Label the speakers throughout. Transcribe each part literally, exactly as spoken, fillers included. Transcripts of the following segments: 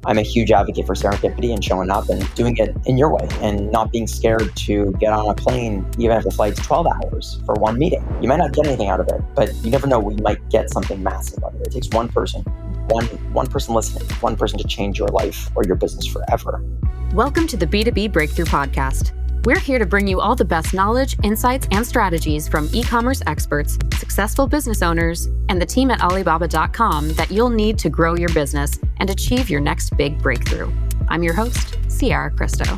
Speaker 1: I'm a huge advocate for serendipity and showing up and doing it in your way and not being scared to get on a plane, even if the flight's twelve hours for one meeting. You might not get anything out of it, but you never know, we might get something massive out of it. It takes one person, one, one person listening, one person to change your life or your business forever.
Speaker 2: Welcome to the B two B Breakthrough Podcast. We're here to bring you all the best knowledge, insights, and strategies from e-commerce experts, successful business owners, and the team at Alibaba dot com that you'll need to grow your business and achieve your next big breakthrough. I'm your host, Ciara Cristo.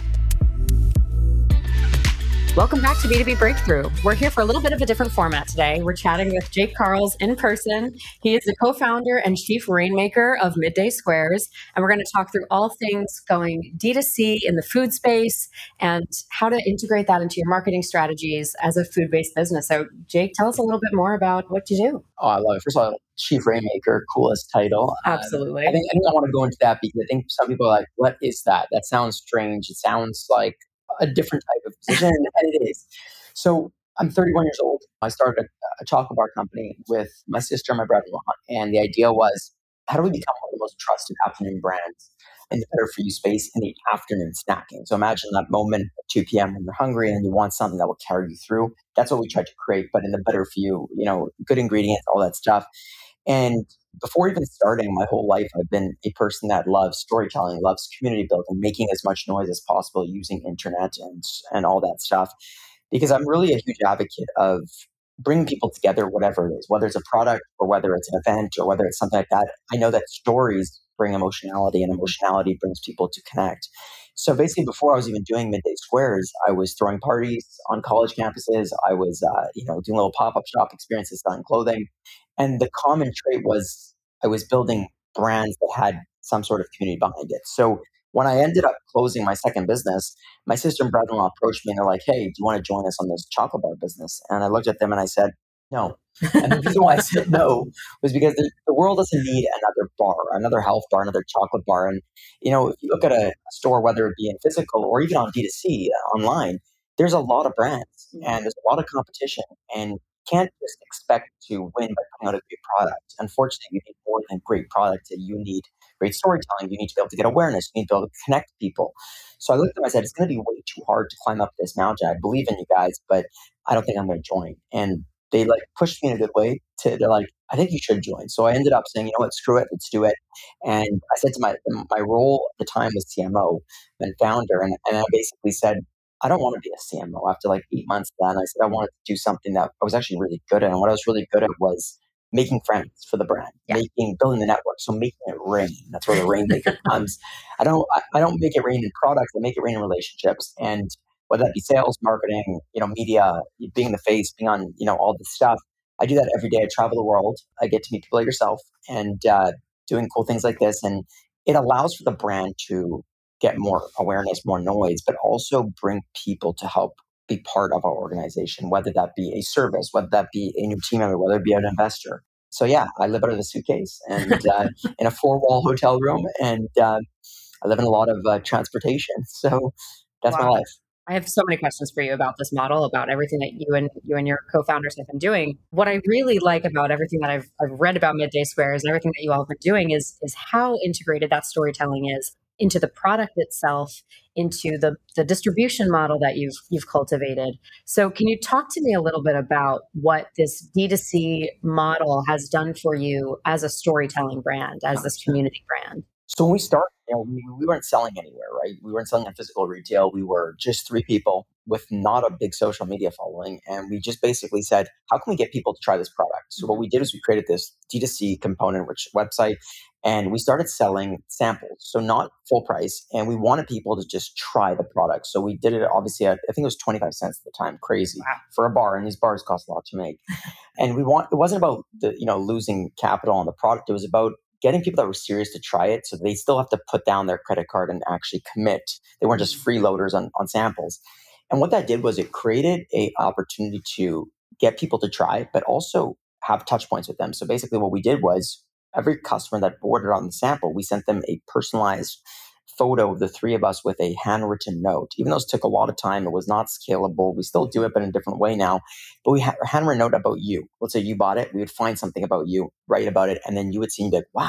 Speaker 2: Welcome back to B two B Breakthrough. We're here for a little bit of a different format today. We're chatting with Jake Karls in person. He is the co-founder and chief rainmaker of Midday Squares, and we're going to talk through all things going D two C in the food space and how to integrate that into your marketing strategies as a food-based business. So, Jake, tell us a little bit more about what you do.
Speaker 1: Oh, I love it. First of all, chief rainmaker, coolest title.
Speaker 2: Absolutely.
Speaker 1: Um, I think I think I want to go into that because I think some people are like, "What is that? That sounds strange. It sounds like a different type of position," and it is. So I'm thirty-one years old. I started a, a chocolate bar company with my sister and my brother-in-law, and the idea was, how do we become one of the most trusted afternoon brands in the better for you space in the afternoon snacking? So imagine that moment at two p.m. when you're hungry and you want something that will carry you through. That's what we tried to create, but in the better for you, you know, good ingredients, all that stuff. And before even starting, my whole life, I've been a person that loves storytelling, loves community building, making as much noise as possible using internet and and all that stuff. Because I'm really a huge advocate of bringing people together, whatever it is, whether it's a product or whether it's an event or whether it's something like that. I know that stories bring emotionality and emotionality brings people to connect. So basically, before I was even doing Midday Squares, I was throwing parties on college campuses. I was, uh, you know, doing little pop-up shop experiences, selling clothing. And the common trait was I was building brands that had some sort of community behind it. So when I ended up closing my second business, my sister and brother-in-law approached me and they're like, "Hey, do you want to join us on this chocolate bar business?" And I looked at them and I said, "No." And the reason why I said no was because the, the world doesn't need another bar, another health bar, another chocolate bar. And, you know, if you look at a store, whether it be in physical or even on D two C uh, online, there's a lot of brands and there's a lot of competition. And can't just expect to win by putting out a great product. Unfortunately, you need more than great product. You need great storytelling. You need to be able to get awareness. You need to be able to connect people. So I looked at them and I said, it's going to be way too hard to climb up this mountain. I believe in you guys, but I don't think I'm going to join. And they like pushed me in a good way. To they're like, I think you should join. So I ended up saying, you know what, screw it, let's do it. And I said to my my role at the time was C M O and founder, and, and I basically said, I don't want to be a C M O. After like eight months of that, and I said I wanted to do something that I was actually really good at. And what I was really good at was making friends for the brand, yeah. making, building the network. So making it rain. That's where the rainmaker comes. I don't, I, I don't make it rain in products. I make it rain in relationships. And whether that be sales, marketing, you know, media, being the face, being on, you know, all this stuff. I do that every day. I travel the world. I get to meet people like yourself and uh, doing cool things like this. And it allows for the brand to get more awareness, more noise, but also bring people to help be part of our organization, whether that be a service, whether that be a new team member, whether it be an investor. So yeah, I live out of a suitcase and uh, in a four-wall hotel room, and uh, I live in a lot of uh, transportation. So that's
Speaker 2: wow.
Speaker 1: my life.
Speaker 2: I have so many questions for you about this model, about everything that you and you and your co-founders have been doing. What I really like about everything that I've, I've read about Midday Squares and everything that you all have been doing is, is how integrated that storytelling is into the product itself, into the, the distribution model that you've you've cultivated. So can you talk to me a little bit about what this D two C model has done for you as a storytelling brand, as this community brand?
Speaker 1: So when we started, you know, we, we weren't selling anywhere, right? We weren't selling in physical retail. We were just three people with not a big social media following. And we just basically said, how can we get people to try this product? So what we did is we created this D two C component, which website, and we started selling samples. So not full price. And we wanted people to just try the product. So we did it obviously at, I think it was twenty-five cents at the time, crazy wow. for a bar. And these bars cost a lot to make. And we want, it wasn't about the, you know, losing capital on the product. It was about getting people that were serious to try it. So they still have to put down their credit card and actually commit. They weren't just freeloaders on, on samples. And what that did was it created a opportunity to get people to try, but also have touch points with them. So basically what we did was every customer that ordered on the sample, we sent them a personalized photo of the three of us with a handwritten note. Even though it took a lot of time, it was not scalable. We still do it, but in a different way now. But we had a handwritten note about you. Let's say you bought it. We would find something about you, write about it, and then you would see and be like, wow,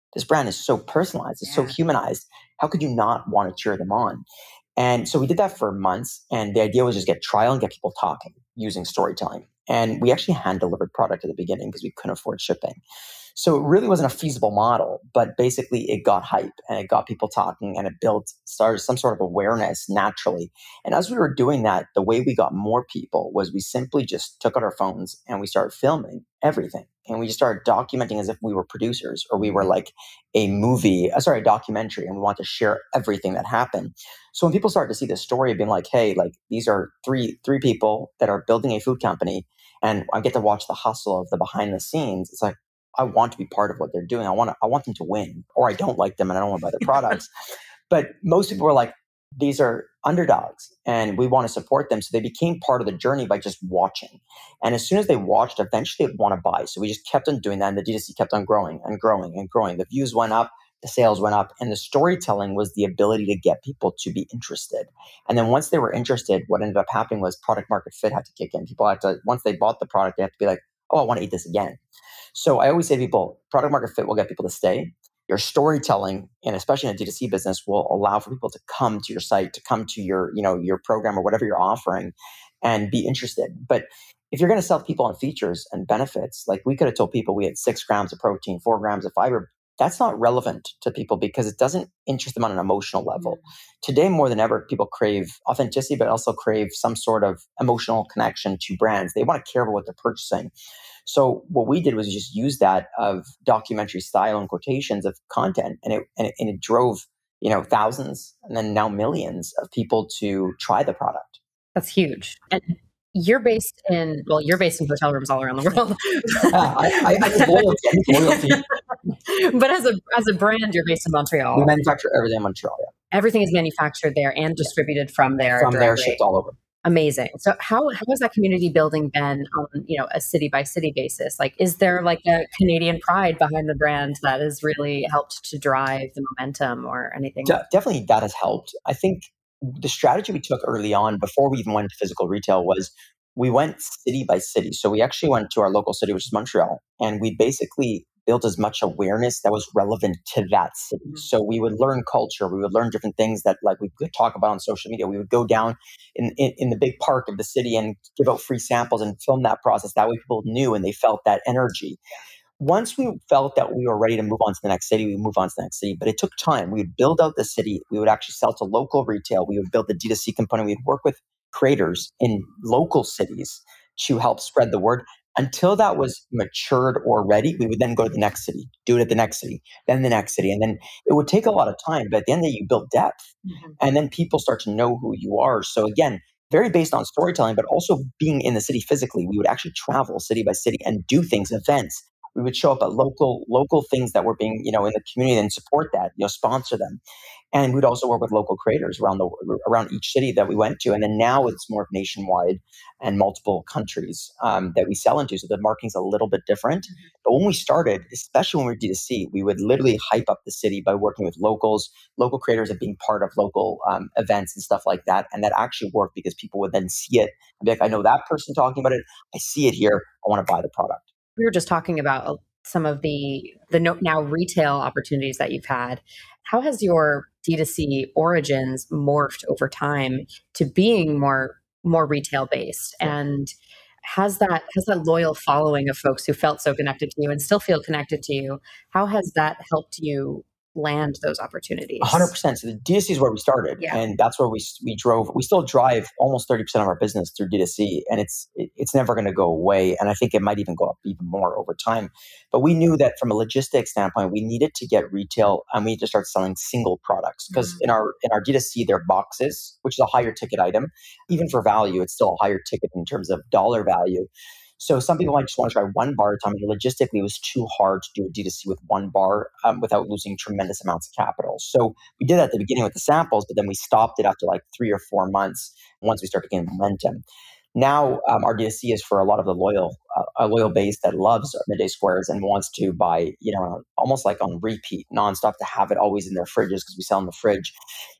Speaker 1: this brand is so personalized, it's so
Speaker 2: Yeah.
Speaker 1: humanized. How could you not want to cheer them on? And so we did that for months. And the idea was just get trial and get people talking using storytelling. And we actually hand delivered product at the beginning because we couldn't afford shipping. So it really wasn't a feasible model, but basically it got hype and it got people talking and it built, started some sort of awareness naturally. And as we were doing that, the way we got more people was we simply just took out our phones and we started filming everything. And we just started documenting as if we were producers or we were like a movie, uh, sorry, a documentary, and we want to share everything that happened. So when people started to see the story of being like, hey, like these are three three people that are building a food company, and I get to watch the hustle of the behind the scenes, it's like, I want to be part of what they're doing. I want to, I want them to win, or I don't like them and I don't want to buy their products. But most people were like, these are underdogs and we want to support them. So they became part of the journey by just watching. And as soon as they watched, eventually they'd want to buy. So we just kept on doing that. And the D two C kept on growing and growing and growing. The views went up, the sales went up, and the storytelling was the ability to get people to be interested. And then once they were interested, what ended up happening was product market fit had to kick in. People had to, once they bought the product, they have to be like, oh, I want to eat this again. So I always say to people, product market fit will get people to stay. Your storytelling, and especially in a D two C business, will allow for people to come to your site, to come to your, you know, your program or whatever you're offering and be interested. But if you're going to sell people on features and benefits, like we could have told people we had six grams of protein, four grams of fiber, that's not relevant to people because it doesn't interest them on an emotional level. Mm-hmm. Today, more than ever, people crave authenticity, but also crave some sort of emotional connection to brands. They want to care about what they're purchasing. So what we did was just use that of documentary style and quotations of content, and it and it, and it drove, you know, thousands and then now millions of people to try the product.
Speaker 2: That's huge. And you're based in, well, you're based in hotel rooms all around the world.
Speaker 1: yeah, I, I, I need loyalty. I need loyalty.
Speaker 2: But as a as a brand, you're based in Montreal.
Speaker 1: We manufacture everything in Montreal. Yeah.
Speaker 2: Everything is manufactured there and distributed from there.
Speaker 1: From
Speaker 2: directly.
Speaker 1: there, shipped all over.
Speaker 2: Amazing. So how how has that community building been on, you know, a city by city basis? Like, is there like a Canadian pride behind the brand that has really helped to drive the momentum or anything?
Speaker 1: De- definitely that has helped. I think the strategy we took early on before we even went to physical retail was we went city by city. So we actually went to our local city, which is Montreal, and we basically built as much awareness that was relevant to that city. Mm-hmm. So we would learn culture, we would learn different things that like we could talk about on social media. We would go down in, in, in the big park of the city and give out free samples and film that process. That way people knew and they felt that energy. Once we felt that we were ready to move on to the next city, we would move on to the next city. But it took time. We would build out the city. We would actually sell to local retail. We would build the D two C component. We'd work with creators in local cities to help spread the word. Until that was matured or ready, we would then go to the next city, do it at the next city, then the next city. And then it would take a lot of time. But at the end of the day, you build depth. Mm-hmm. And then people start to know who you are. So again, very based on storytelling, but also being in the city physically. We would actually travel city by city and do things, events. We would show up at local local things that were being, you know, in the community and support that, you know, sponsor them. And we'd also work with local creators around the around each city that we went to. And then now it's more nationwide and multiple countries um, that we sell into. So the marketing's a little bit different. Mm-hmm. But when we started, especially when we were D two C, we would literally hype up the city by working with locals, local creators and being part of local um, events and stuff like that. And that actually worked because people would then see it and be like, I know that person talking about it. I see it here. I want to buy the product.
Speaker 2: We were just talking about some of the the now retail opportunities that you've had. How has your D two C origins morphed over time to being more more retail based? And has that has that loyal following of folks who felt so connected to you and still feel connected to you? How has that helped you land those opportunities?
Speaker 1: one hundred percent. So the D two C is where we started, yeah. And that's where we we drove. We still drive almost thirty percent of our business through D two C, and it's it, it's never going to go away. And I think it might even go up even more over time. But we knew that from a logistics standpoint, we needed to get retail, and we need to start selling single products because mm-hmm. in our in our D two C, they're boxes, which is a higher ticket item. Even for value, it's still a higher ticket in terms of dollar value. So some people might just want to try one bar at a time. And logistically, it was too hard to do a D two C with one bar um, without losing tremendous amounts of capital. So we did that at the beginning with the samples, but then we stopped it after like three or four months once we started getting momentum. Now um, our D two C is for a lot of the loyal, uh, a loyal base that loves Midday Squares and wants to buy, you know, almost like on repeat, nonstop, to have it always in their fridges because we sell in the fridge.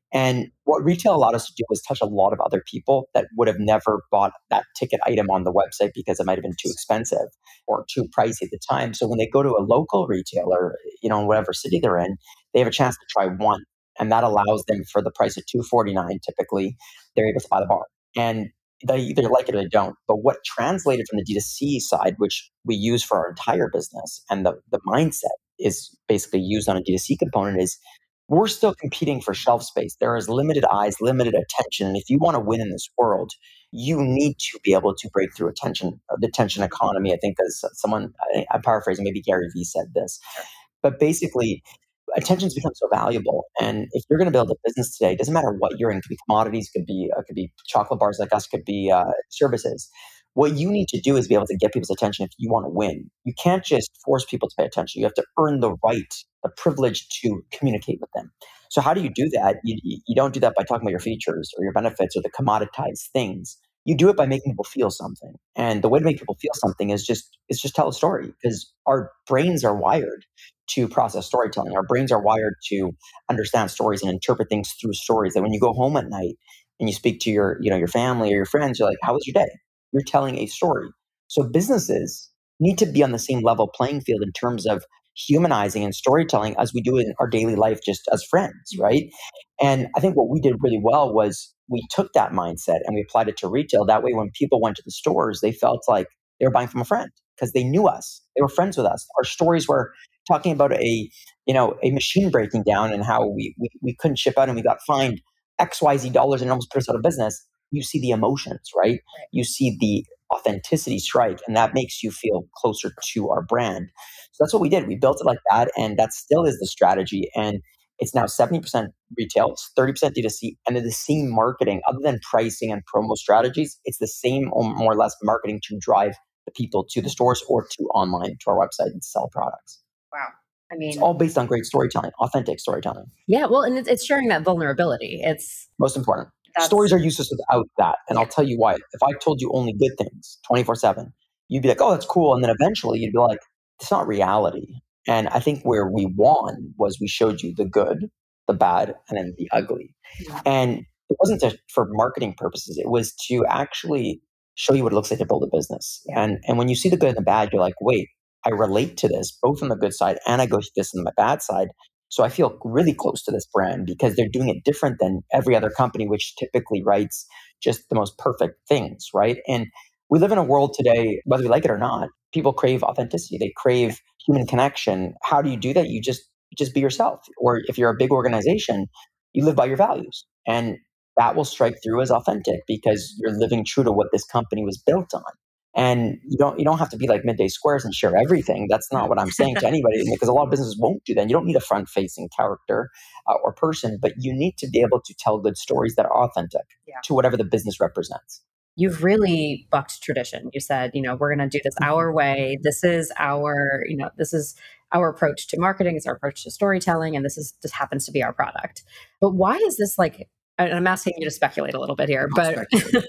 Speaker 1: And what retail allowed us to do was touch a lot of other people that would have never bought that ticket item on the website because it might have been too expensive or too pricey at the time. So when they go to a local retailer, you know, in whatever city they're in, they have a chance to try one. And that allows them, for the price of two forty-nine typically, they're able to buy the bar. And they either like it or they don't. But what translated from the D two C side, which we use for our entire business, and the, the mindset is basically used on a D two C component, is we're still competing for shelf space. There is limited eyes, limited attention. And if you want to win in this world, you need to be able to break through attention, the attention economy. I think as someone, I, I'm paraphrasing, maybe Gary Vee said this. But basically, attention's become so valuable. And if you're going to build a business today, it doesn't matter what you're in. It could be commodities, could be uh, could be chocolate bars like us, could be uh, services. What you need to do is be able to get people's attention if you want to win. You can't just force people to pay attention. You have to earn the right, the privilege to communicate with them. So how do you do that? You, you don't do that by talking about your features or your benefits or the commoditized things. You do it by making people feel something. And the way to make people feel something is just is just tell a story, because our brains are wired to process storytelling. Our brains are wired to understand stories and interpret things through stories. That when you go home at night and you speak to your, you know, your family or your friends, you're like, how was your day? You're telling a story. So businesses need to be on the same level playing field in terms of humanizing and storytelling as we do in our daily life just as friends, right? And I think what we did really well was we took that mindset and we applied it to retail. That way, when people went to the stores, they felt like they were buying from a friend because they knew us. They were friends with us. Our stories were talking about a, you know, a machine breaking down and how we, we, we couldn't ship out and we got fined X Y Z dollars and it almost put us out of business. You see the emotions, right? right? You see the authenticity strike, and that makes you feel closer to our brand. So that's what we did. We built it like that, and that still is the strategy. And it's now seventy percent retail, it's thirty percent D two C, and they're the same marketing. Other than pricing and promo strategies, it's the same or more or less marketing to drive the people to the stores or to online, to our website, and sell products.
Speaker 2: Wow. I mean,
Speaker 1: it's all based on great storytelling, authentic storytelling.
Speaker 2: Yeah, well, and it's, it's sharing that vulnerability. It's
Speaker 1: most important. Stories are useless without that. And yeah. I'll tell you why. If I told you only good things twenty-four seven, you'd be like, oh, that's cool. And then eventually you'd be like, it's not reality. And I think where we won was we showed you the good, the bad, and then the ugly. Yeah. And it wasn't to, for marketing purposes. It was to actually show you what it looks like to build a business. Yeah. And, and when you see the good and the bad, you're like, wait, I relate to this both on the good side and I go through this on the bad side. So I feel really close to this brand because they're doing it different than every other company, which typically writes just the most perfect things, right? And we live in a world today, whether we like it or not, people crave authenticity. They crave human connection. How do you do that? You just just be yourself. Or if you're a big organization, you live by your values. And that will strike through as authentic because you're living true to what this company was built on. And you don't you don't have to be like Midday Squares and share everything. That's not what I'm saying to anybody, because a lot of businesses won't do that. You don't need a front-facing character uh, or person, but you need to be able to tell good stories that are authentic yeah. to whatever the business represents.
Speaker 2: You've really bucked tradition. You said, you know, we're going to do this our way. This is our, you know, this is our approach to marketing. It's our approach to storytelling, and this is this happens to be our product. But why is this like? And I'm asking you to speculate a little bit here, but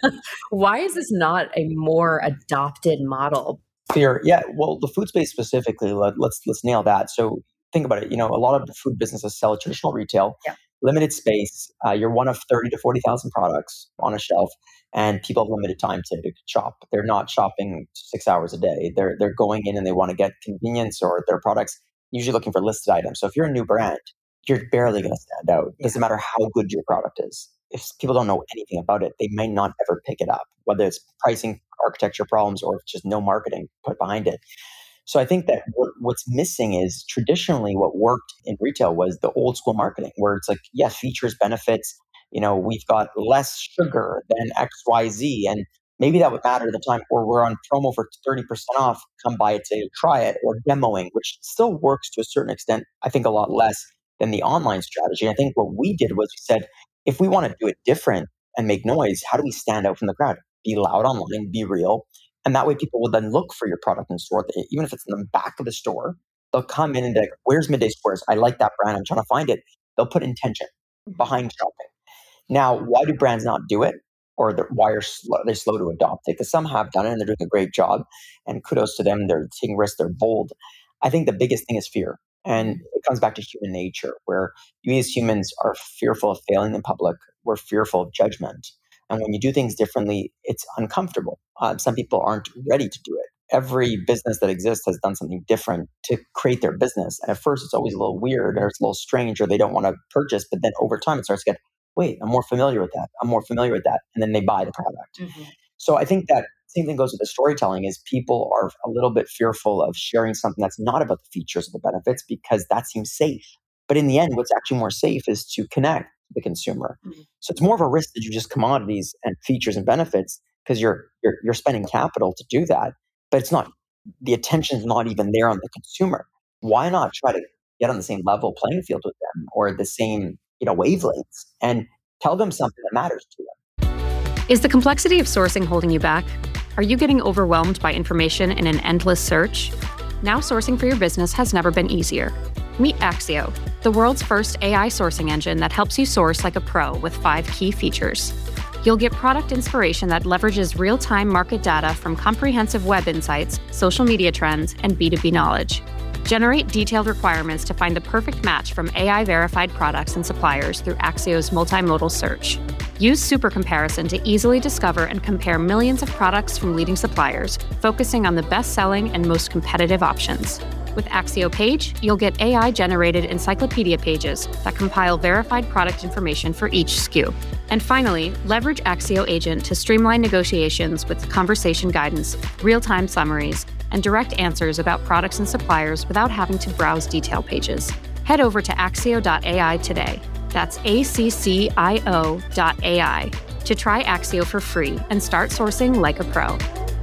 Speaker 2: why is this not a more adopted model?
Speaker 1: Fear. Yeah. Well, the food space specifically, let, let's let's nail that. So think about it. You know, a lot of the food businesses sell traditional retail, yeah. limited space. Uh, you're one of thirty to forty thousand products on a shelf, and people have limited time to, to shop. They're not shopping six hours a day. They're they're going in and they want to get convenience or their products. Usually looking for listed items. So if you're a new brand, you're barely going to stand out. It doesn't matter how good your product is. If people don't know anything about it, they may not ever pick it up, whether it's pricing, architecture problems, or just no marketing put behind it. So I think that what, what's missing is traditionally what worked in retail was the old school marketing, where it's like, yeah, features, benefits, you know, we've got less sugar than X Y Z. And maybe that would matter at the time, or we're on promo for thirty percent off, come by it today to try it, or demoing, which still works to a certain extent, I think a lot less than the online strategy. I think what we did was we said, if we want to do it different and make noise, how do we stand out from the crowd? Be loud online, be real. And that way people will then look for your product in store. Even if it's in the back of the store, they'll come in and be like, where's Midday Squares? I like that brand. I'm trying to find it. They'll put intention behind shopping. Now, why do brands not do it? Or why are slow, they slow to adopt it? Because some have done it and they're doing a great job. And kudos to them. They're taking risks. They're bold. I think the biggest thing is fear. And it comes back to human nature, where we as humans are fearful of failing in public. We're fearful of judgment. And when you do things differently, it's uncomfortable. Uh, some people aren't ready to do it. Every business that exists has done something different to create their business. And at first, it's always a little weird or it's a little strange or they don't want to purchase. But then over time, it starts to get, wait, I'm more familiar with that. I'm more familiar with that. And then they buy the product. Mm-hmm. So I think that same thing goes with the storytelling is people are a little bit fearful of sharing something that's not about the features or the benefits because that seems safe. But in the end, what's actually more safe is to connect the consumer. Mm-hmm. So it's more of a risk that you just commodities and features and benefits because you're, you're you're spending capital to do that, but it's not the attention's not even there on the consumer. Why not try to get on the same level playing field with them or the same you know wavelengths and tell them something that matters to them?
Speaker 2: Is the complexity of sourcing holding you back? Are you getting overwhelmed by information in an endless search? Now sourcing for your business has never been easier. Meet Axio, the world's first A I sourcing engine that helps you source like a pro with five key features. You'll get product inspiration that leverages real-time market data from comprehensive web insights, social media trends, and B two B knowledge. Generate detailed requirements to find the perfect match from A I-verified products and suppliers through Axio's multimodal search. Use Super Comparison to easily discover and compare millions of products from leading suppliers, focusing on the best-selling and most competitive options. With Axio Page, you'll get A I-generated encyclopedia pages that compile verified product information for each S K U. And finally, leverage Axio Agent to streamline negotiations with conversation guidance, real-time summaries, and direct answers about products and suppliers without having to browse detail pages. Head over to axio dot A I today. That's A C C I O dot A I to try Axio for free and start sourcing like a pro.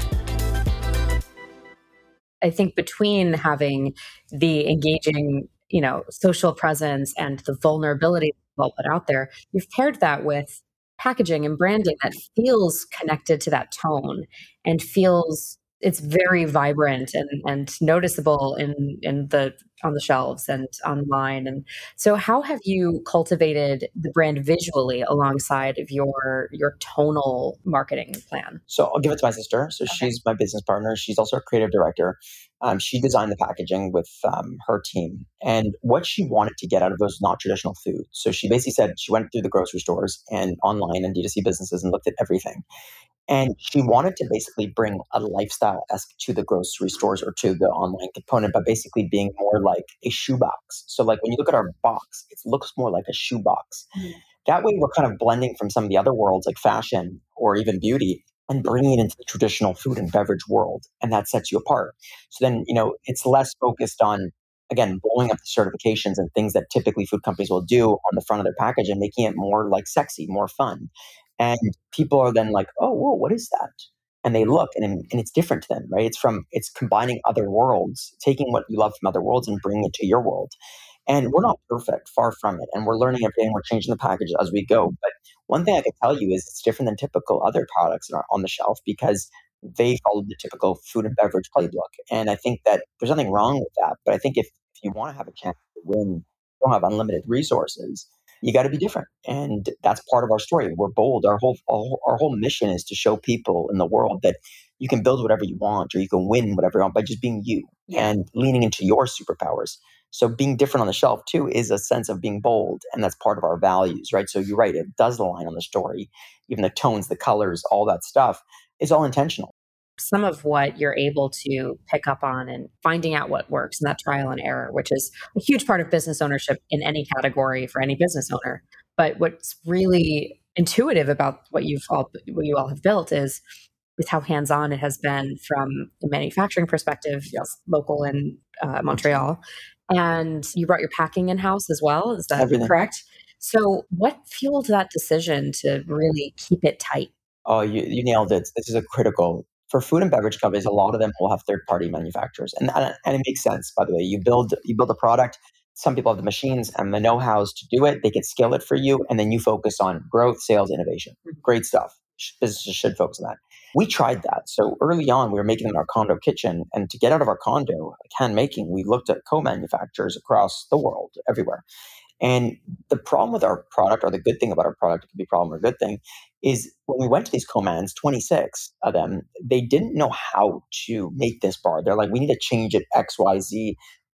Speaker 2: I think between having the engaging, you know, social presence and the vulnerability well put out there, you've paired that with packaging and branding that feels connected to that tone and feels it's very vibrant and, and noticeable in, in the on the shelves and online. And so how have you cultivated the brand visually alongside of your your tonal marketing plan?
Speaker 1: So I'll give it to my sister. So okay. She's my business partner. She's also a creative director. Um, she designed the packaging with um, her team. And what she wanted to get out of those not traditional food. So she basically said she went through the grocery stores and online and D two C businesses and looked at everything. And she wanted to basically bring a lifestyle-esque to the grocery stores or to the online component, but basically being more like a shoebox. So like when you look at our box, it looks more like a shoebox. Mm. That way we're kind of blending from some of the other worlds like fashion or even beauty and bringing it into the traditional food and beverage world. And that sets you apart. So then, you know, it's less focused on, again, blowing up the certifications and things that typically food companies will do on the front of their package and making it more like sexy, more fun. And people are then like, oh, whoa, what is that? And they look and, and it's different to them, right? It's from, it's combining other worlds, taking what you love from other worlds and bringing it to your world. And we're not perfect, far from it. And we're learning every day and we're changing the package as we go. But one thing I can tell you is it's different than typical other products that are on the shelf because they follow the typical food and beverage playbook. And I think that there's nothing wrong with that. But I think if, if you want to have a chance to win, you don't have unlimited resources, you got to be different. And that's part of our story. We're bold. Our whole, our, our whole mission is to show people in the world that you can build whatever you want or you can win whatever you want by just being you yeah. and leaning into your superpowers. So being different on the shelf too is a sense of being bold. And that's part of our values, right? So you're right. It does align on the story, even the tones, the colors, all that stuff is all intentional.
Speaker 2: Some of what you're able to pick up on and finding out what works and that trial and error, which is a huge part of business ownership in any category for any business owner. But what's really intuitive about what you've all, what you all have built is, is how hands-on it has been from a manufacturing perspective, yes. local in uh, Montreal. And you brought your packing in-house as well. Is that Everything. correct? So what fueled that decision to really keep it tight?
Speaker 1: Oh, you, you nailed it. This is a critical for food and beverage companies. A lot of them will have third-party manufacturers, and and it makes sense. By the way, you build you build a product. Some people have the machines and the know-hows to do it. They can scale it for you, and then you focus on growth, sales, innovation. Great stuff. Businesses should focus on that. We tried that. So early on, we were making in our condo kitchen, and to get out of our condo can making, we looked at co-manufacturers across the world, everywhere. And the problem with our product, or the good thing about our product, it could be a problem or a good thing, is when we went to these co-mans, twenty-six of them, they didn't know how to make this bar. They're like, we need to change it X, Y, Z.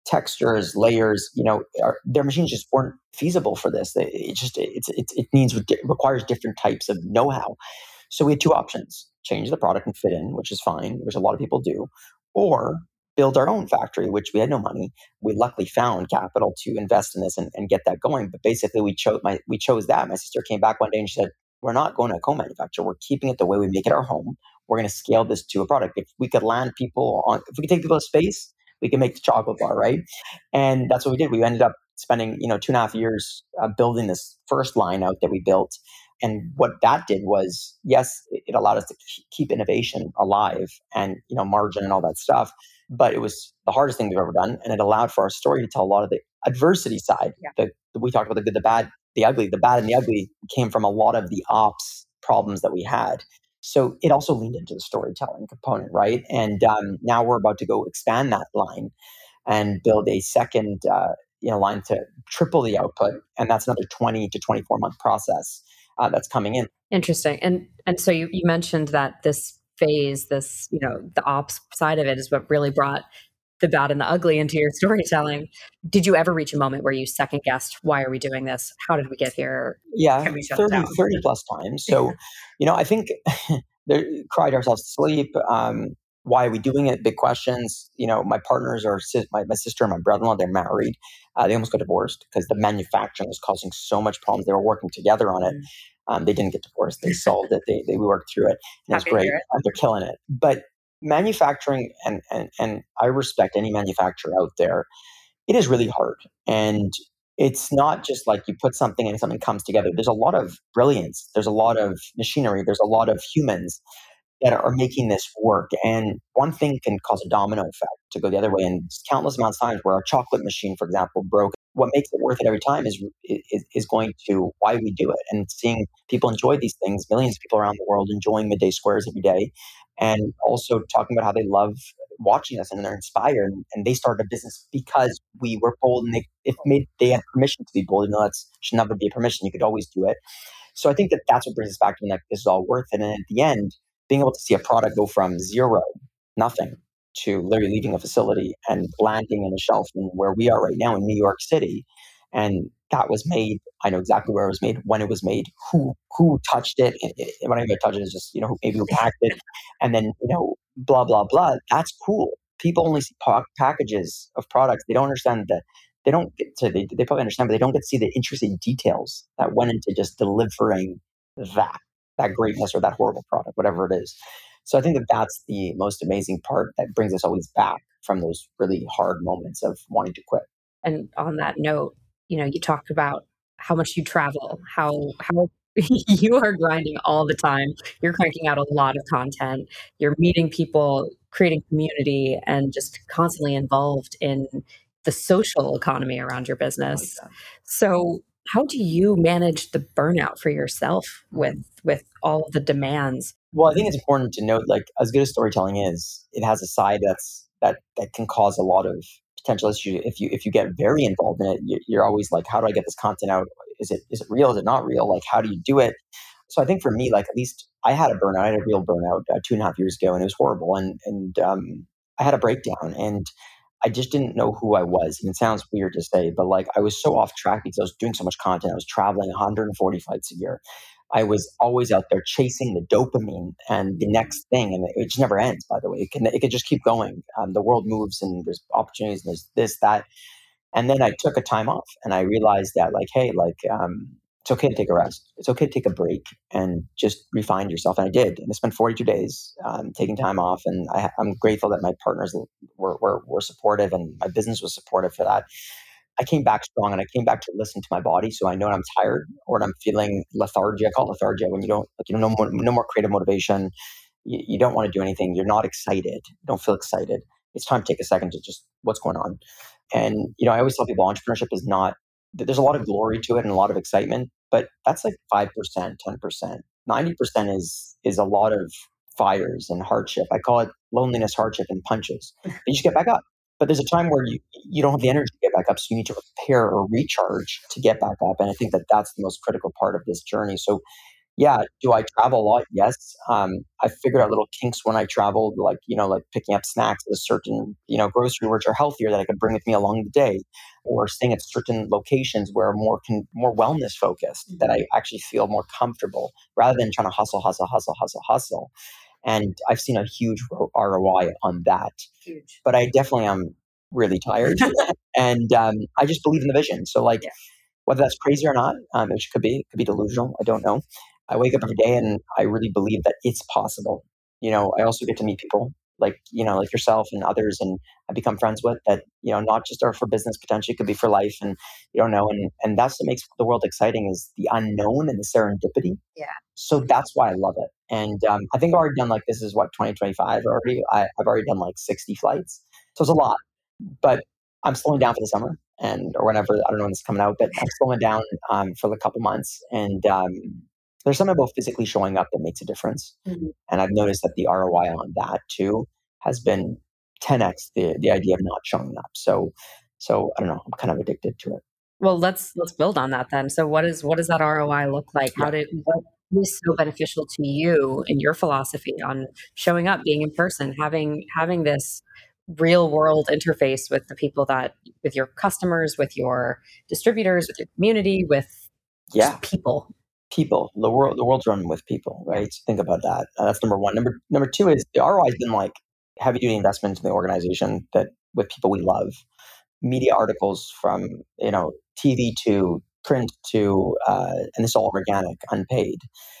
Speaker 1: textures, layers, you know, are, their machines just weren't feasible for this. It, it just, it's, it, it needs, it requires different types of know-how. So we had two options: change the product and fit in, which is fine, which a lot of people do, or build our own factory, which we had no money. We luckily found capital to invest in this and, and get that going. But basically we chose my, we chose that. My sister came back one day and she said, we're not going to co-manufacture. We're keeping it the way we make it our home. We're going to scale this to a product. If we could land people on, if we could take people to space, we can make the chocolate bar, right? And that's what we did. We ended up spending, you know, two and a half years uh, building this first line out that we built. And what that did was, yes, it allowed us to keep innovation alive and, you know, margin and all that stuff. But it was the hardest thing we've ever done. And it allowed for our story to tell a lot of the adversity side.
Speaker 2: Yeah.
Speaker 1: The, the, we talked about the good, the bad, the ugly. The bad and the ugly came from a lot of the ops problems that we had. So it also leaned into the storytelling component, right? And um, now we're about to go expand that line and build a second uh, you know, line to triple the output. And that's another twenty to twenty-four month process uh, that's coming in.
Speaker 2: Interesting. And and so you, you mentioned that this phase, this, you know, the ops side of it is what really brought the bad and the ugly into your storytelling. Did you ever reach a moment where you second guessed, why are we doing this? How did we get here?
Speaker 1: Yeah,
Speaker 2: Can we shut it
Speaker 1: thirty,
Speaker 2: down?
Speaker 1: thirty plus times. So, you know, I think they cried ourselves to sleep. Um, why are we doing it? Big questions. You know, my partners are, sis- my, my sister and my brother-in-law, they're married. Uh, they almost got divorced because the manufacturing was causing so much problems. They were working together on it.
Speaker 2: Mm.
Speaker 1: Um, they didn't get divorced. They solved it. They, they we worked through it. And it's
Speaker 2: Happy to
Speaker 1: great.
Speaker 2: hear it.
Speaker 1: And they're killing it. But manufacturing, and, and, and I respect any manufacturer out there, it is really hard. And it's not just like you put something and something comes together. There's a lot of brilliance. There's a lot of machinery. There's a lot of humans that are making this work. And one thing can cause a domino effect to go the other way. And countless amounts of times where our chocolate machine, for example, broke. What makes it worth it every time is, is is going to why we do it, and seeing people enjoy these things. Millions of people around the world enjoying Midday Squares every day, and also talking about how they love watching us and they're inspired, and, and they started a business because we were bold, and they if made they had permission to be bold. You know, that should never be a permission. You could always do it. So I think that that's what brings us back to like this is all worth it. And at the end, being able to see a product go from zero, nothing, to literally leaving a facility and landing in a shelf in where we are right now in New York City. And that was made. I know exactly where it was made, when it was made, who who touched it. And it when I mean touch it is just, you know, maybe who packed it, and then, you know, blah blah blah. That's cool. People only see pa- packages of products. They don't understand that. They don't get to. They, they probably understand, but they don't get to see the interesting details that went into just delivering that that greatness or that horrible product, whatever it is. So I think that that's the most amazing part that brings us always back from those really hard moments of wanting to quit.
Speaker 2: And on that note, you know, you talked about how much you travel, how how you are grinding all the time. You're cranking out a lot of content. You're meeting people, creating community, and just constantly involved in the social economy around your
Speaker 1: I like
Speaker 2: business.
Speaker 1: that.
Speaker 2: So, how do you manage the burnout for yourself with with all of the demands?
Speaker 1: Well, I think it's important to note, like, as good as storytelling is, it has a side that's that that can cause a lot of potential issue. If you if you get very involved in it, you- you're always like, how do I get this content out? Is it is it real? Is it not real? Like, how do you do it? So I think for me, like, at least I had a burnout. I had a real burnout uh, two and a half years ago, and it was horrible. And and um, I had a breakdown, and I just didn't know who I was. And it sounds weird to say, but like I was so off track because I was doing so much content. I was traveling one hundred forty flights a year. I was always out there chasing the dopamine and the next thing, and it, it just never ends. By the way, it can it can just keep going. Um, the world moves, and there's opportunities, and there's this that, and then I took a time off, and I realized that, like, hey, like, um, it's okay to take a rest. It's okay to take a break and just refine yourself. And I did. And I spent forty-two days um, taking time off. And I, I'm grateful that my partners were, were, were supportive, and my business was supportive for that. I came back strong, and I came back to listen to my body. So I know when I'm tired or when I'm feeling lethargy. I call it lethargy when you don't, like, you know, no more, no more creative motivation. You, you don't want to do anything. You're not excited. You don't feel excited. It's time to take a second to just what's going on. And, you know, I always tell people entrepreneurship is not, there's a lot of glory to it and a lot of excitement, but that's like five percent, ten percent. ninety percent is, is a lot of fires and hardship. I call it loneliness, hardship, and punches. But you just get back up. But there's a time where you, you don't have the energy to get back up. So you need to repair or recharge to get back up. And I think that that's the most critical part of this journey. So Yeah. Do I travel a lot? Yes. Um, I figured out little kinks when I traveled, like, you know, like picking up snacks at a certain, you know, grocery which are healthier that I could bring with me along the day, or staying at certain locations where are more con- more wellness focused, that I actually feel more comfortable rather than trying to hustle, hustle, hustle, hustle, hustle. And I've seen a huge ro- R O I on that.
Speaker 2: Huge.
Speaker 1: But I definitely am really tired, and um, I just believe in the vision. So, like,
Speaker 2: Yeah.
Speaker 1: whether that's crazy or not, um, which could be, it could be delusional. I don't know. I wake up every day and I really believe that it's possible. You know, I also get to meet people like, you know, like yourself and others, and I become friends with that, you know, not just are for business, potentially could be for life, and you don't know. And, and that's what makes the world exciting, is the unknown and the serendipity.
Speaker 2: Yeah.
Speaker 1: So that's why I love it. And um, I think I've already done, like, this is what, twenty twenty-five already. I, I've already done like sixty flights. So it's a lot, but I'm slowing down for the summer, and or whenever, I don't know when it's coming out, but I'm slowing down um, for a couple months. And um, there's something about physically showing up that makes a difference.
Speaker 2: Mhm.
Speaker 1: And I've noticed that the R O I on that too has been ten x the the idea of not showing up. So so I don't know. I'm kind of addicted to it.
Speaker 2: Well, let's let's build on that then. So what is what does that R O I look like? How
Speaker 1: Yeah.
Speaker 2: did what is so beneficial to you in your philosophy on showing up, being in person, having having this real world interface with the people that with your customers, with your distributors, with your community, with
Speaker 1: Yeah.
Speaker 2: just people.
Speaker 1: People. The world the world's run with people,
Speaker 2: Yeah.
Speaker 1: right? So think about that. Uh, that's number one. Number number two is the R O I has been like heavy duty investment in the organization, that with people we love. Media articles from, you know, T V to print to, uh, and this is all organic, unpaid.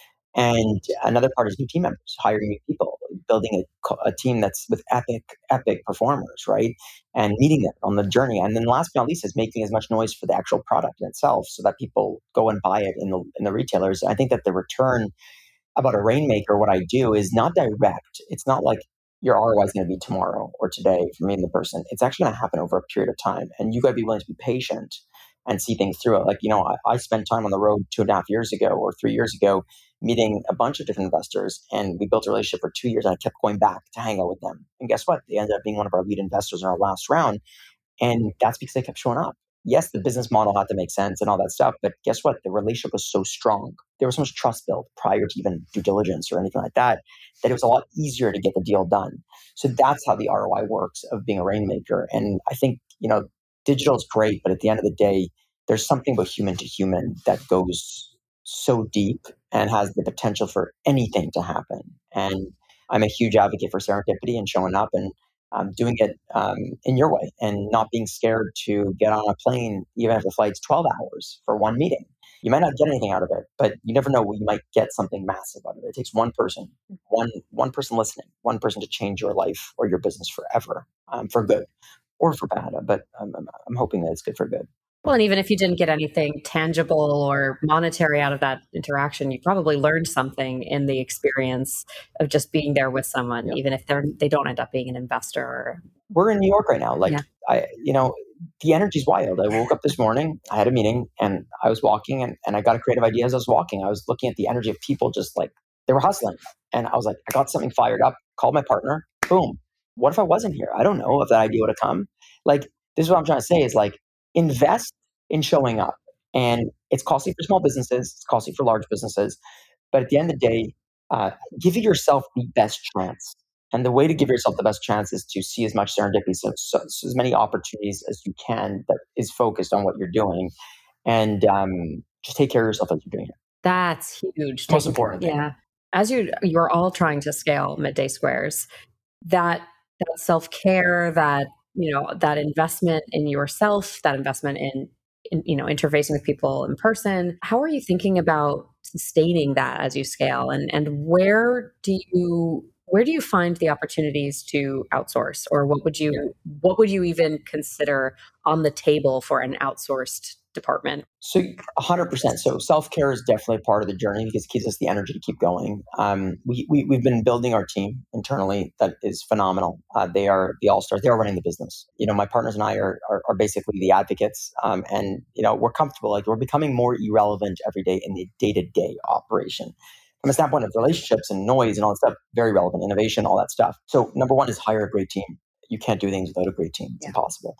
Speaker 1: And another part is new team members, hiring new people, building a, co- a team that's with epic, epic performers, right? And meeting them on the journey. And then last but not least is making as much noise for the actual product in itself, so that people go and buy it in the in the retailers. I think that the return about a rainmaker, what I do is not direct. It's not like your R O I is going to be tomorrow or today for me and the person. It's actually going to happen over a period of time. And you got to be willing to be patient and see things through it. Like, you know, I, I spent time on the road two and a half years ago or three years ago meeting a bunch of different investors, and we built a relationship for two years. And I kept going back to hang out with them. And guess what? They ended up being one of our lead investors in our last round. And that's because they kept showing up. Yes, the business model had to make sense and all that stuff, but guess what? The relationship was so strong. There was so much trust built prior to even due diligence or anything like that, that it was a lot easier to get the deal done. So that's how the R O I works of being a rainmaker. And I think, you know, digital is great, but at the end of the day, there's something about human to human that goes so deep and has the potential for anything to happen. And I'm a huge advocate for serendipity and showing up and um, doing it um, in your way, and not being scared to get on a plane, even if the flight's twelve hours for one meeting. You might not get anything out of it, but you never know. You might get something massive out of it. It takes one person, one one person listening, one person to change your life or your business forever, um, for good or for bad. But I'm, I'm, I'm hoping that it's good for good.
Speaker 2: Well, and even if you didn't get anything tangible or monetary out of that interaction, you probably learned something in the experience of just being there with someone,
Speaker 1: Yeah.
Speaker 2: even if they're they don't end up being an investor. Or,
Speaker 1: We're in New York right now. Like,
Speaker 2: yeah,
Speaker 1: I, you know, the energy's wild. I woke up this morning, I had a meeting, and I was walking, and, and I got a creative idea as I was walking. I was looking at the energy of people, just like they were hustling. And I was like, I got something fired up, called my partner, boom. What if I wasn't here? I don't know if that idea would have come. Like, this is what I'm trying to say is, like, invest in showing up. And it's costly for small businesses, it's costly for large businesses. But at the end of the day, uh, give yourself the best chance. And the way to give yourself the best chance is to see as much serendipity, so, so, so as many opportunities as you can that is focused on what you're doing, and um, just take care of yourself as you're doing it.
Speaker 2: that's huge.
Speaker 1: Most
Speaker 2: Taking,
Speaker 1: important thing.
Speaker 2: yeah, as you you're all trying to scale Midday Squares, that that self care, that you know, that investment in yourself, that investment in, in you know, interfacing with people in person. How are you thinking about sustaining that as you scale, and and where do you where do you find the opportunities to outsource, or what would you what would you even consider on the table for an outsourced department?
Speaker 1: So one hundred percent. So self-care is definitely a part of the journey because it gives us the energy to keep going. Um, we, we, we've been building our team internally that is phenomenal. Uh, they are the all-stars. They are running the business. You know, my partners and I are, are, are basically the advocates. Um, and, you know, we're comfortable. Like, we're becoming more irrelevant every day in the day-to-day operation. From a standpoint of relationships and noise and all that stuff, very relevant, innovation, all that stuff. So number one is hire a great team. You can't do things without a great team. It's
Speaker 2: Yeah.
Speaker 1: impossible.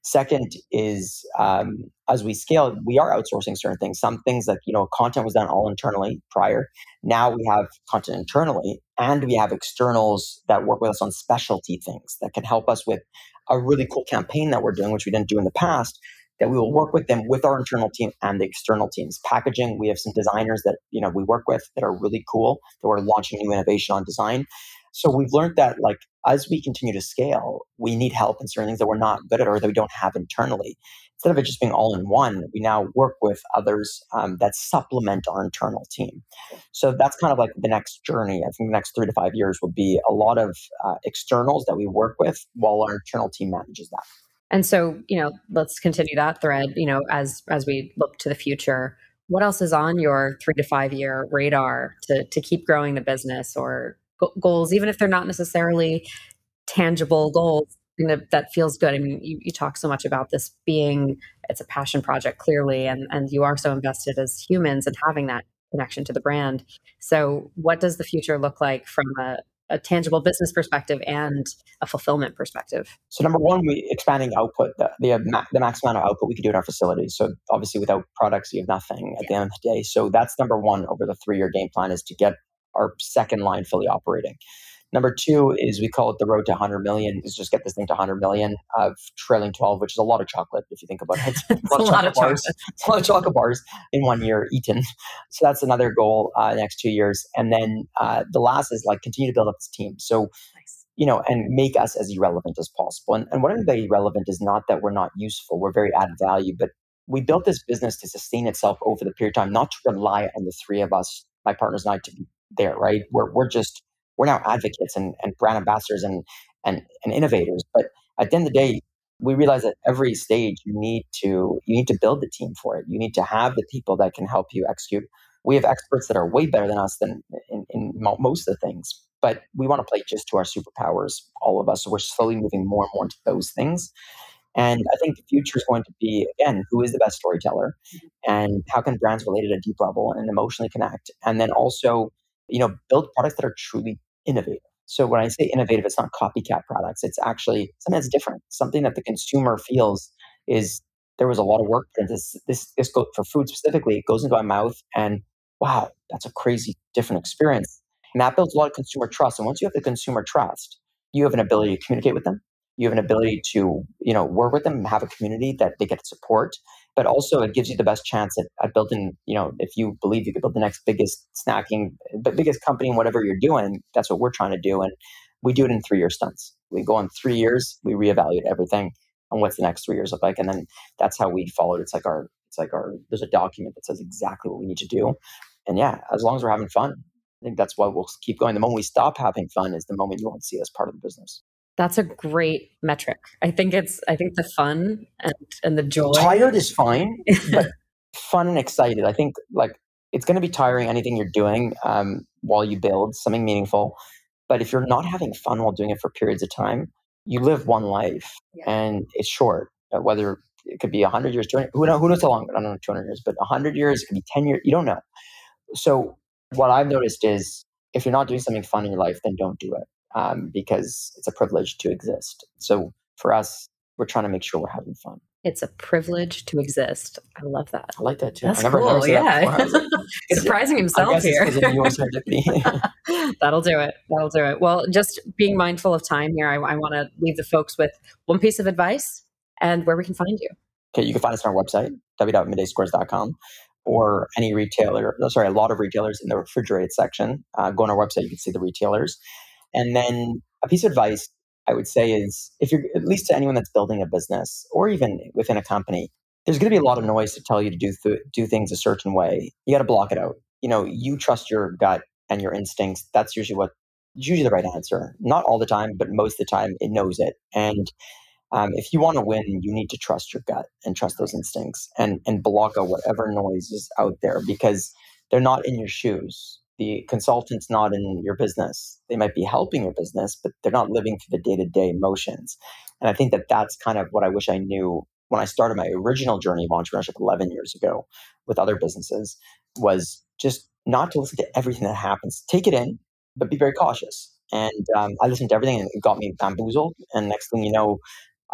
Speaker 1: Second is um, as we scale, we are outsourcing certain things. Some things like, you know, content was done all internally prior. Now we have content internally and we have externals that work with us on specialty things that can help us with a really cool campaign that we're doing, which we didn't do in the past, that we will work with them with our internal team and the external teams. Packaging, we have some designers that, you know, we work with that are really cool, that we're launching new innovation on design. So we've learned that, like, as we continue to scale, we need help in certain things that we're not good at or that we don't have internally. Instead of it just being all in one, we now work with others um, that supplement our internal team. So that's kind of like the next journey. I think the next three to five years will be a lot of uh, externals that we work with while our internal team manages that.
Speaker 2: And so, you know, let's continue that thread, you know, as as we look to the future. What else is on your three to five year radar to to keep growing the business, or go- goals, even if they're not necessarily tangible goals, you know, that feels good? I mean, you, you talk so much about this being, it's a passion project, clearly, and and you are so invested as humans and having that connection to the brand. So what does the future look like from a, a tangible business perspective and a fulfillment perspective?
Speaker 1: So number one, we expanding output, the, the, ma- the max amount of output we can do in our facilities. So obviously without products, you have nothing at the end of the day. So that's number one over the three-year game plan, is to get our second line fully operating. Number two is we call it the road to one hundred million, is just get this thing to one hundred million of trailing twelve, which is a lot of chocolate if you think about it.
Speaker 2: It's a lot of
Speaker 1: bars,
Speaker 2: chocolate.
Speaker 1: It's a lot of chocolate bars in one year eaten. So that's another goal uh, the next two years. And then uh, the last is like continue to build up this team. So,
Speaker 2: Nice.
Speaker 1: you know, and make us as irrelevant as possible. And, and what I mean by irrelevant is not that we're not useful. We're very added value, but we built this business to sustain itself over the period of time, not to rely on the three of us, my partners and I, to be there, right? We're, we're just, we're now advocates and, and brand ambassadors and, and, and innovators. But at the end of the day, we realize at every stage you need to, you need to build the team for it. You need to have the people that can help you execute. We have experts that are way better than us than in, in mo- most of the things, but we want to play just to our superpowers, all of us. So we're slowly moving more and more into those things. And I think the future is going to be, again, who is the best storyteller and how can brands relate at a deep level and emotionally connect? And then also, you know, build products that are truly innovative. So when I say innovative, it's not copycat products. It's actually something that's different, something that the consumer feels is there was a lot of work put into this. This, this go, for food specifically, it goes into my mouth and wow, that's a crazy different experience. And that builds a lot of consumer trust. And once you have the consumer trust, you have an ability to communicate with them. You have an ability to, you know, work with them and have a community that they get to support. But also it gives you the best chance at, at building, you know, if you believe you could build the next biggest snacking, but biggest company in whatever you're doing, that's what we're trying to do. And we do it in three year stunts. We go on three years, we reevaluate everything and what's the next three years look like. And then that's how we follow it. It's like our, it's like our, there's a document that says exactly what we need to do. And yeah, as long as we're having fun, I think that's why we'll keep going. The moment we stop having fun is the moment you won't see us part of the business.
Speaker 2: That's a great metric. I think it's, I think the fun and, and the joy.
Speaker 1: Tired is fine, but fun and excited. I think like it's going to be tiring anything you're doing um, while you build something meaningful. But if you're not having fun while doing it for periods of time, you live one life
Speaker 2: Yeah.
Speaker 1: and it's short. Uh, whether it could be one hundred years, two hundred, who knows, who knows how long, I don't know, two hundred years, but one hundred years, it could be ten years, you don't know. So what I've noticed is if you're not doing something fun in your life, then don't do it. Um, because it's a privilege to exist. So for us, we're trying to make sure we're having fun.
Speaker 2: It's a privilege to exist. I love that.
Speaker 1: I like that too.
Speaker 2: That's
Speaker 1: I never,
Speaker 2: cool.
Speaker 1: never said
Speaker 2: Yeah.
Speaker 1: that before. I was like,
Speaker 2: He's surprising himself
Speaker 1: I guess
Speaker 2: here.
Speaker 1: it's because of your serendipity.
Speaker 2: That'll do it. That'll do it. Well, just being mindful of time here, I, I want to leave the folks with one piece of advice and where we can find you.
Speaker 1: Okay, you can find us on our website, w w w dot midday squares dot com, or any retailer, no, sorry, a lot of retailers in the refrigerated section. Uh, go on our website, you can see the retailers. And then a piece of advice I would say is if you're, at least to anyone that's building a business or even within a company, there's going to be a lot of noise to tell you to do th- do things a certain way. You got to block it out. You know, you trust your gut and your instincts. That's usually what, usually the right answer. Not all the time, but most of the time it knows it. And um, if you want to win, you need to trust your gut and trust those instincts and, and block out whatever noise is out there because they're not in your shoes. The consultant's not in your business. They might be helping your business, but they're not living through the day-to-day emotions. And I think that that's kind of what I wish I knew when I started my original journey of entrepreneurship eleven years ago with other businesses, was just not to listen to everything that happens. Take it in, but be very cautious. And um, I listened to everything and it got me bamboozled. And next thing you know, I failed.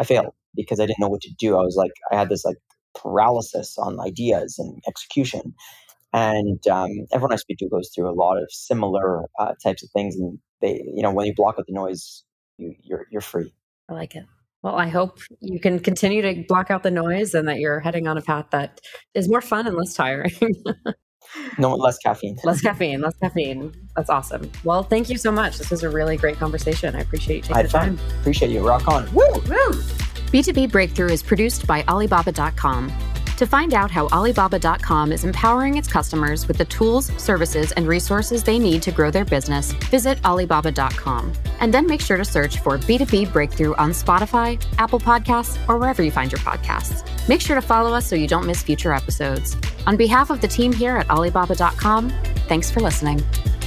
Speaker 1: because I didn't know what to do. I was like, I had this like paralysis on ideas and execution. And um, everyone I speak to goes through a lot of similar uh, types of things. And they, you know, when you block out the noise, you, you're you're free.
Speaker 2: I like it. Well, I hope you can continue to block out the noise and that you're heading on a path that is more fun and less tiring.
Speaker 1: No, less caffeine.
Speaker 2: Less caffeine, less caffeine. That's awesome. Well, thank you so much. This was a really great conversation. I appreciate you taking
Speaker 1: I had
Speaker 2: the
Speaker 1: fun.
Speaker 2: time.
Speaker 1: Appreciate you. Rock on. Woo!
Speaker 2: Woo!
Speaker 3: B two B Breakthrough is produced by Alibaba dot com. To find out how Alibaba dot com is empowering its customers with the tools, services, and resources they need to grow their business, visit Alibaba dot com. And then make sure to search for B two B Breakthrough on Spotify, Apple Podcasts, or wherever you find your podcasts. Make sure to follow us so you don't miss future episodes. On behalf of the team here at Alibaba dot com, thanks for listening.